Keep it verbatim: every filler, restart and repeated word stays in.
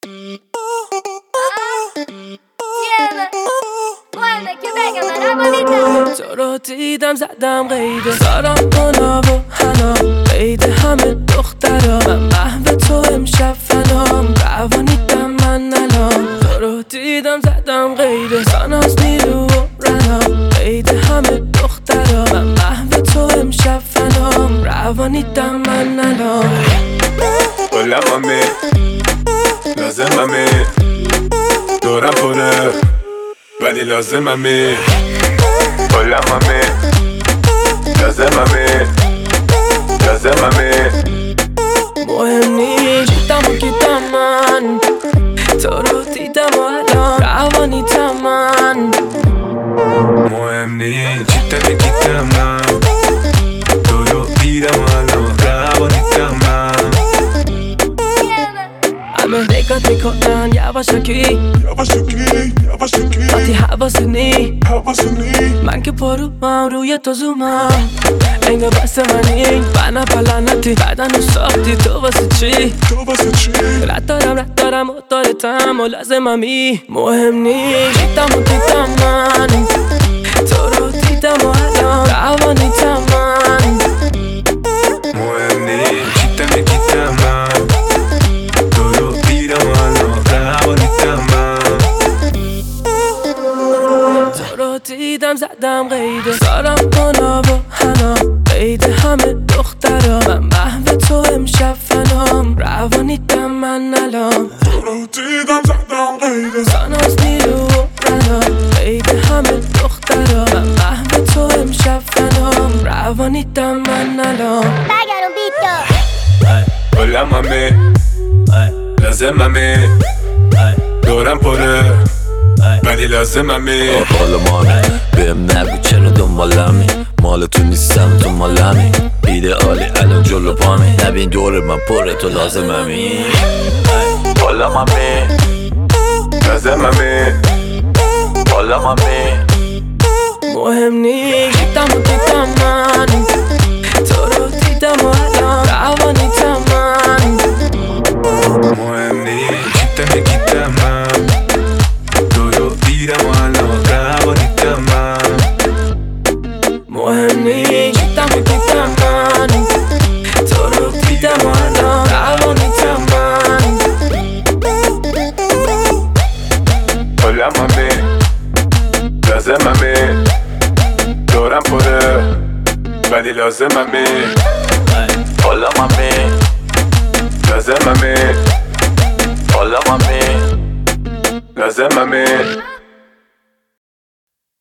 تو رو دیدم زدم قیده سارم کنا و حنا قیده همه دخترا من محو تو امشب فنام روانیدم من الان تو رو دیدم زدم قیده ساناز نیرو و رنا قیده همه دخترا من محو تو امشب فنام روانیدم من الان Hola mami لازممی دورم پره ولی لازممی Hola mami لازممی لازممی مهم نیست جیتم و گیتم من تو رو دیدم و الان روانیتم من مهم نیست جیتم و گیتم من تو رو دیدم و الان روانیتم من همه نگات میکنن یواشکی یواشکی یواشکی وقتی حواسنی حواسنی من که پرومم روی تو زومم انگار بس منی بنا پلنتی بدن رو ساختی تو واسه چی تو واسه چی رد دارم رد دارم و دارتم و لازممی مهم نیست جیتم و دیدم من تو رو دیدم و الان روانیتم من مهم نیست جیتم و گیتم من تو رو دیدم و الان روانیتم من تو رو دیدم زدم قیده سارم کنا و حنا قیده همه دخترا من محو تو امشب فنام روانیدم من الان تو رو دیدم زدم قیده ساناز نیرو و رنا قیده همه دخترا من محو تو امشب فنام روانیدم من الان Hola mami لازممی دورم پره ولی لازممی حالا مامی بهم نگو چرا دنبالمی مال تو نیستم تو مالمی ایدئالی الان جلو پامی نبین دور من پره تو لازممی حالا مامی لازممی حالا مامی مهم نیست جیتم و دیدم من تو رو دیدم و الان روانیتم من مهم نیست جیتم و گیتم من تو رو دیدم و الان روانیتم من مهم نیست جیتم و دیدم من تو رو دیدم و الان روانیتم من Hola mami لازممی دورم پره ولی لازممی حالا مامی لازممی حالا مامی لازممی